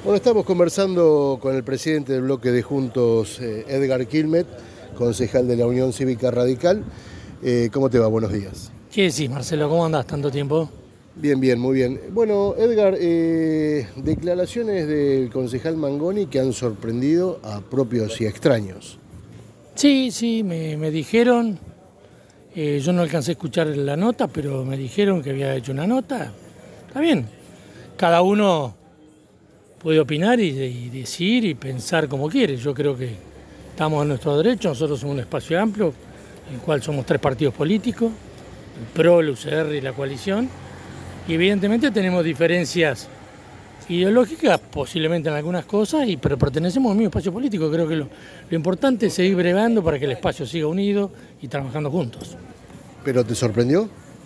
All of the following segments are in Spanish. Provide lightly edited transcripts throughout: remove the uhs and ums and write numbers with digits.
Bueno, estamos conversando con el presidente del bloque de Juntos, Edgar Quilmet, concejal de la Unión Cívica Radical. ¿Cómo te va? Buenos días. ¿Qué decís, Marcelo? ¿Cómo andás tanto tiempo? Bien, muy bien. Bueno, Edgar, declaraciones del concejal Mangoni que han sorprendido a propios y extraños. Sí, me dijeron, yo no alcancé a escuchar la nota, pero me dijeron que había hecho una nota. Está bien, cada uno puede opinar y decir y pensar como quiere. Yo creo que estamos en nuestro derecho, nosotros somos un espacio amplio, en el cual somos 3 partidos políticos, el PRO, el UCR y la coalición, y evidentemente tenemos diferencias ideológicas, posiblemente en algunas cosas, pero pertenecemos al mismo espacio político. Creo que lo importante es seguir bregando para que el espacio siga unido y trabajando juntos. ¿Pero te sorprendió?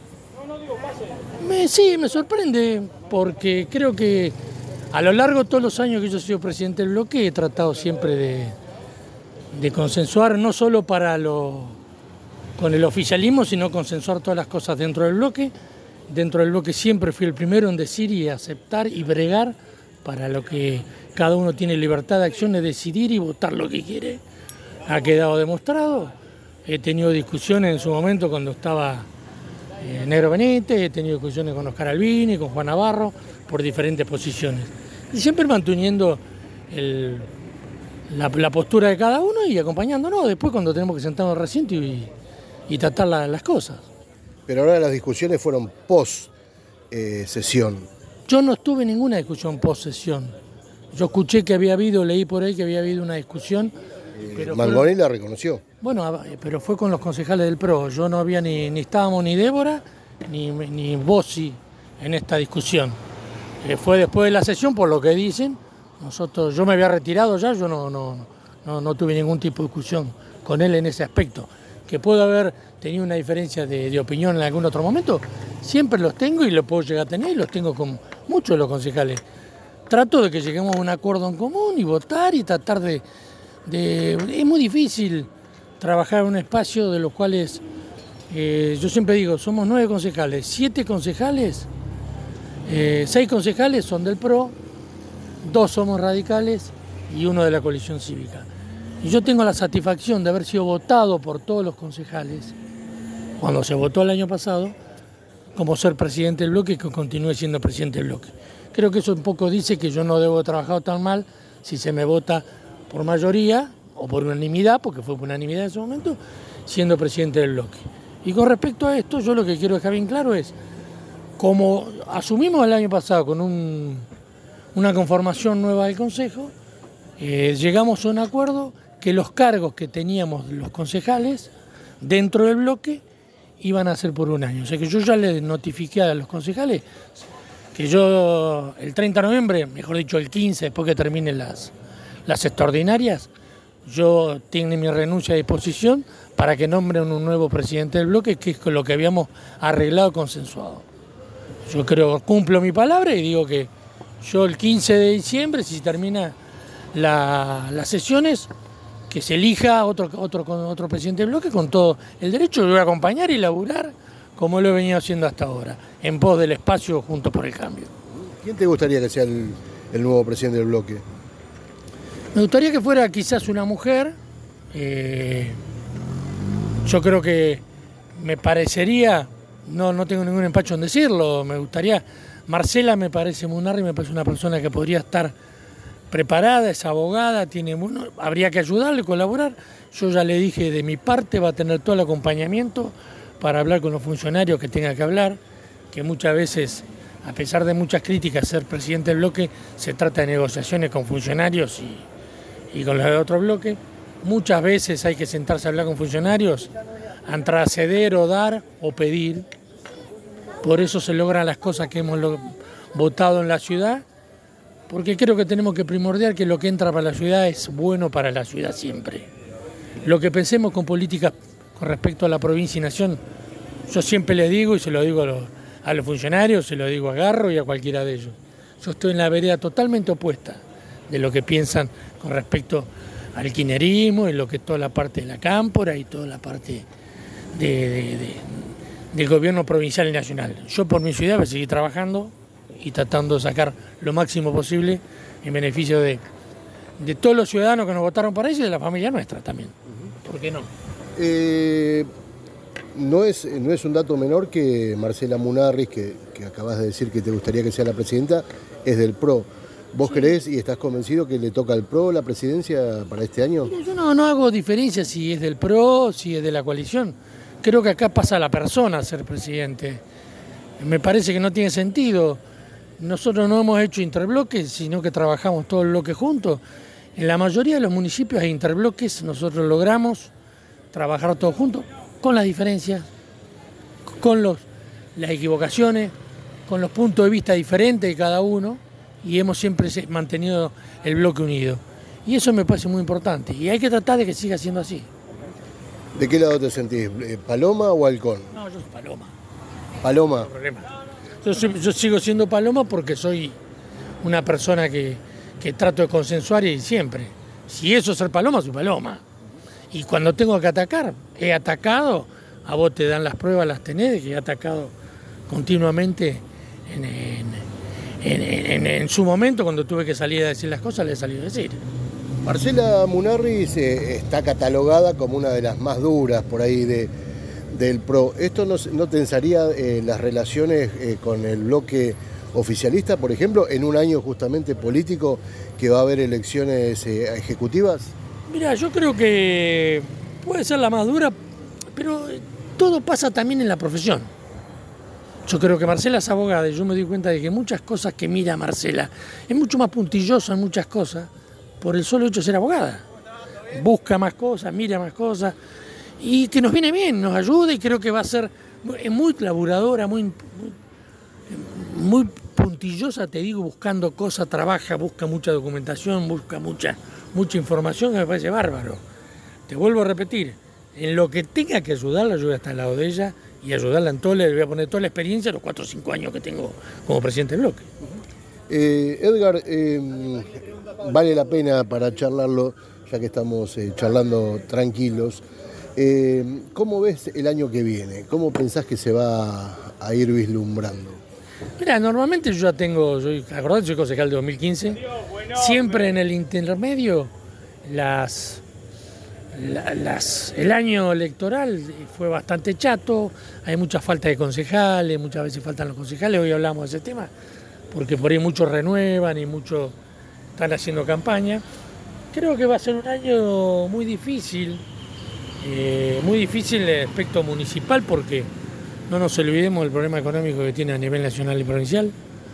Sí, me sorprende, porque creo que a lo largo de todos los años que yo he sido presidente del bloque he tratado siempre de consensuar, no solo con el oficialismo, sino consensuar todas las cosas dentro del bloque. Dentro del bloque siempre fui el primero en decir y aceptar y bregar para lo que cada uno tiene libertad de acción, de decidir y votar lo que quiere. Ha quedado demostrado. He tenido discusiones en su momento cuando estaba Negro Benítez, he tenido discusiones con Oscar Albini, con Juan Navarro, por diferentes posiciones. Y siempre manteniendo la postura de cada uno y acompañándonos después cuando tenemos que sentarnos en el recinto y tratar las cosas. Pero ahora las discusiones fueron post sesión. Yo no estuve en ninguna discusión post sesión. Yo escuché que había habido, leí por ahí que había habido una discusión. Pero Mangoni la reconoció. Bueno, pero fue con los concejales del PRO. Yo no había ni estábamos ni Débora ni Bossi en esta discusión. Fue después de la sesión, por lo que dicen. Yo me había retirado ya, yo no tuve ningún tipo de discusión con él en ese aspecto. Que puedo haber tenido una diferencia de opinión en algún otro momento, siempre los tengo y los puedo llegar a tener y los tengo con muchos de los concejales. Trato de que lleguemos a un acuerdo en común y votar y tratar de... Es muy difícil trabajar en un espacio de los cuales, yo siempre digo, somos 9 concejales, 7 concejales, 6 concejales son del PRO, 2 somos radicales y 1 de la coalición cívica. Y yo tengo la satisfacción de haber sido votado por todos los concejales, cuando se votó el año pasado, como ser presidente del bloque y que continúe siendo presidente del bloque. Creo que eso un poco dice que yo no debo haber trabajado tan mal si se me vota por mayoría o por unanimidad, porque fue por unanimidad en ese momento, siendo presidente del bloque. Y con respecto a esto, yo lo que quiero dejar bien claro es, como asumimos el año pasado con una conformación nueva del Consejo, llegamos a un acuerdo que los cargos que teníamos los concejales dentro del bloque iban a ser por un año. O sea que yo ya les notifiqué a los concejales que yo el 30 de noviembre, mejor dicho el 15, después que terminen las extraordinarias, yo tengo mi renuncia a disposición para que nombren un nuevo presidente del bloque, que es lo que habíamos arreglado, consensuado. Yo creo, cumplo mi palabra y digo que yo el 15 de diciembre, si termina las sesiones, que se elija otro presidente del bloque con todo el derecho. Yo voy a acompañar y laburar como lo he venido haciendo hasta ahora, en pos del espacio Juntos por el Cambio. ¿Quién te gustaría que sea el nuevo presidente del bloque? Me gustaría que fuera quizás una mujer. Yo creo que me parecería, no tengo ningún empacho en decirlo, me gustaría, Marcela me parece Munarri, me parece una persona que podría estar preparada, es abogada, habría que ayudarle, colaborar. Yo ya le dije, de mi parte va a tener todo el acompañamiento para hablar con los funcionarios que tenga que hablar, que muchas veces, a pesar de muchas críticas, ser presidente del bloque, se trata de negociaciones con funcionarios y con los de otro bloque. Muchas veces hay que sentarse a hablar con funcionarios, entre ceder o dar o pedir. Por eso se logran las cosas que hemos votado en la ciudad, porque creo que tenemos que primordiar que lo que entra para la ciudad es bueno para la ciudad siempre. Lo que pensemos con políticas con respecto a la provincia y nación, yo siempre les digo y se lo digo a los funcionarios, se lo digo a Garro y a cualquiera de ellos. Yo estoy en la vereda totalmente opuesta de lo que piensan con respecto al kirchnerismo y lo que es toda la parte de la cámpora y toda la parte del gobierno provincial y nacional. Yo por mi ciudad voy a seguir trabajando y tratando de sacar lo máximo posible en beneficio de todos los ciudadanos que nos votaron para eso y de la familia nuestra también. ¿Por qué no? No es un dato menor que Marcela Munarriz, que acabas de decir que te gustaría que sea la presidenta, es del PRO. ¿Vos creés y estás convencido que le toca al PRO la presidencia para este año? Yo no hago diferencia si es del PRO, si es de la coalición. Creo que acá pasa la persona a ser presidente. Me parece que no tiene sentido. Nosotros no hemos hecho interbloques, sino que trabajamos todo el bloque juntos. En la mayoría de los municipios hay interbloques, nosotros logramos trabajar todos juntos, con las diferencias, con las equivocaciones, con los puntos de vista diferentes de cada uno, y hemos siempre mantenido el bloque unido. Y eso me parece muy importante, y hay que tratar de que siga siendo así. ¿De qué lado te sentís? ¿Paloma o halcón? No, yo soy paloma. ¿Paloma? No problema. Yo sigo siendo paloma porque soy una persona que trato de consensuar y siempre. Si eso es ser paloma, soy paloma. Y cuando tengo que atacar, he atacado, a vos te dan las pruebas, las tenés, que he atacado continuamente en su momento, cuando tuve que salir a decir las cosas, le he salido a decir. Marcela Munarriz está catalogada como una de las más duras por ahí del PRO. ¿Esto no tensaría las relaciones con el bloque oficialista, por ejemplo, en un año justamente político que va a haber elecciones ejecutivas? Mira, yo creo que puede ser la más dura, pero todo pasa también en la profesión. Yo creo que Marcela es abogada y yo me di cuenta de que muchas cosas que mira Marcela es mucho más puntillosa en muchas cosas por el solo hecho de ser abogada. Busca más cosas, mira más cosas y que nos viene bien, nos ayuda y creo que va a ser muy laburadora, muy puntillosa, te digo, buscando cosas, trabaja, busca mucha documentación, busca mucha información que me parece bárbaro. Te vuelvo a repetir, en lo que tenga que ayudarla, yo voy a estar al lado de ella y ayudarla en todo, le voy a poner toda la experiencia de los 4 o 5 años que tengo como presidente del bloque. Edgar, vale la pena para charlarlo, ya que estamos charlando tranquilos. ¿Cómo ves el año que viene? ¿Cómo pensás que se va a ir vislumbrando? Mira, normalmente yo ya tengo, acordate, soy concejal de 2015, siempre en el intermedio, el año electoral fue bastante chato, hay mucha falta de concejales, muchas veces faltan los concejales, hoy hablamos de ese tema, porque por ahí muchos renuevan y muchos están haciendo campaña. Creo que va a ser un año muy difícil en el aspecto municipal, porque no nos olvidemos del problema económico que tiene a nivel nacional y provincial.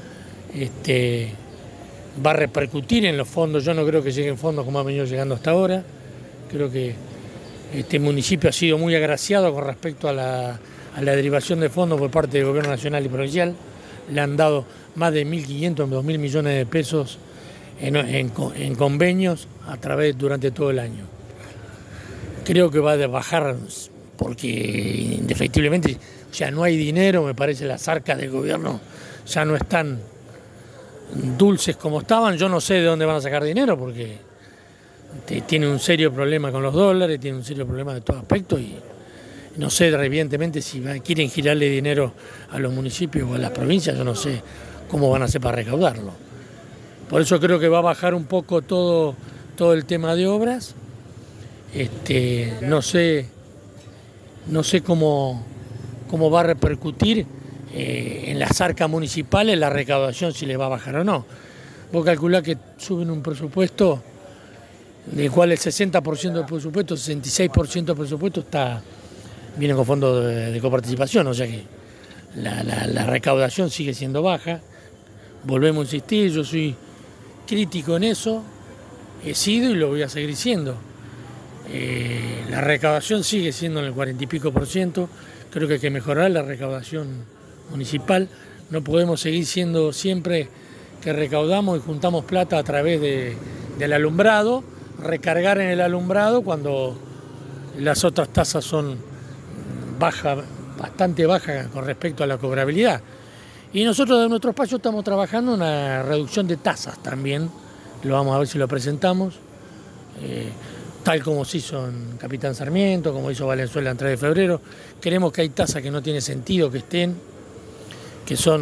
Va a repercutir en los fondos, yo no creo que lleguen fondos como ha venido llegando hasta ahora. Creo que este municipio ha sido muy agraciado con respecto a la derivación de fondos por parte del gobierno nacional y provincial. Le han dado más de 1.500, 2.000 millones de pesos en convenios durante todo el año. Creo que va a bajar porque indefectiblemente ya no hay dinero, me parece las arcas del gobierno ya no están dulces como estaban. Yo no sé de dónde van a sacar dinero porque tiene un serio problema con los dólares, tiene un serio problema de todo aspecto y no sé evidentemente si quieren girarle dinero a los municipios o a las provincias, yo no sé cómo van a hacer para recaudarlo. Por eso creo que va a bajar un poco todo el tema de obras. No sé cómo va a repercutir en las arcas municipales la recaudación, si les va a bajar o no. Vos calculás que suben un presupuesto del cual el 60% del presupuesto, 66% del presupuesto viene con fondos de coparticipación, o sea que la recaudación sigue siendo baja. Volvemos a insistir, yo soy crítico en eso, he sido y lo voy a seguir siendo. La recaudación sigue siendo en el 40 y pico %, creo que hay que mejorar la recaudación municipal, no podemos seguir siendo siempre que recaudamos y juntamos plata a través del alumbrado, recargar en el alumbrado cuando las otras tasas son bastante bajas con respecto a la cobrabilidad. Y nosotros de nuestro espacio estamos trabajando en una reducción de tasas también, lo vamos a ver si lo presentamos, tal como se hizo en Capitán Sarmiento, como hizo Valenzuela en 3 de febrero. Creemos que hay tasas que no tiene sentido que estén, que son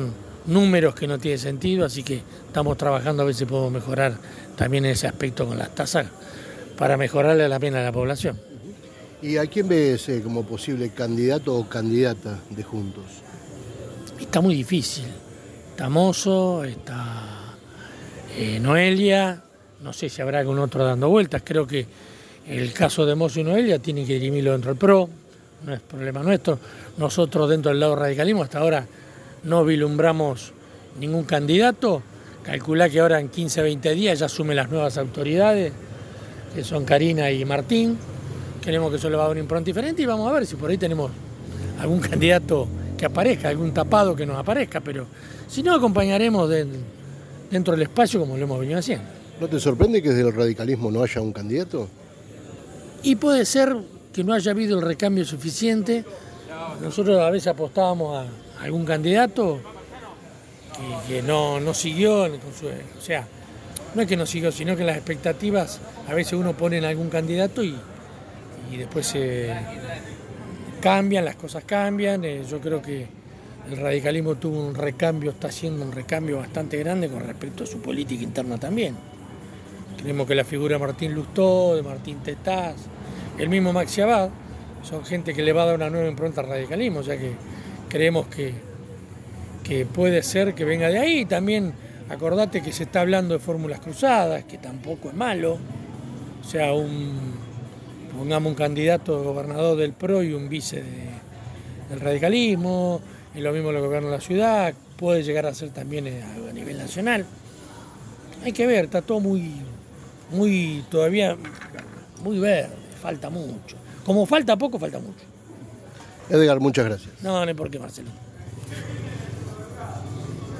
números que no tienen sentido, así que estamos trabajando a ver si podemos mejorar también ese aspecto con las tasas para mejorarle la pena a la población. ¿Y a quién ves como posible candidato o candidata de Juntos? Está muy difícil. Está Mozo, está Noelia, no sé si habrá algún otro dando vueltas. Creo que el caso de Mozo y Noelia tienen que dirimirlo dentro del PRO, no es problema nuestro. Nosotros dentro del lado radicalismo hasta ahora no vislumbramos ningún candidato. Calculá que ahora en 15, 20 días ya asumen las nuevas autoridades, que son Karina y Martín. Queremos que eso le va a dar una impronta diferente y vamos a ver si por ahí tenemos algún candidato que aparezca, algún tapado que nos aparezca, pero si no acompañaremos dentro del espacio como lo hemos venido haciendo. ¿No te sorprende que desde el radicalismo no haya un candidato? Y puede ser que no haya habido el recambio suficiente. Nosotros a veces apostábamos a algún candidato que no siguió, o sea, no es que no siguió, sino que las expectativas a veces uno pone en algún candidato y después se cambian, las cosas cambian. Yo creo que el radicalismo tuvo un recambio, está haciendo un recambio bastante grande con respecto a su política interna también. Creemos que la figura de Martín Lustó, de Martín Tetaz, el mismo Maxi Abad, son gente que le va a dar una nueva impronta al radicalismo, o sea que creemos que puede ser que venga de ahí. También acordate que se está hablando de fórmulas cruzadas, que tampoco es malo, o sea, pongamos un candidato de gobernador del PRO y un vice del radicalismo, y lo mismo lo gobierna la ciudad, puede llegar a ser también a nivel nacional. Hay que ver, está todo todavía muy verde, falta mucho. Como falta poco, falta mucho. Edgar, muchas gracias. No hay por qué, Marcelo.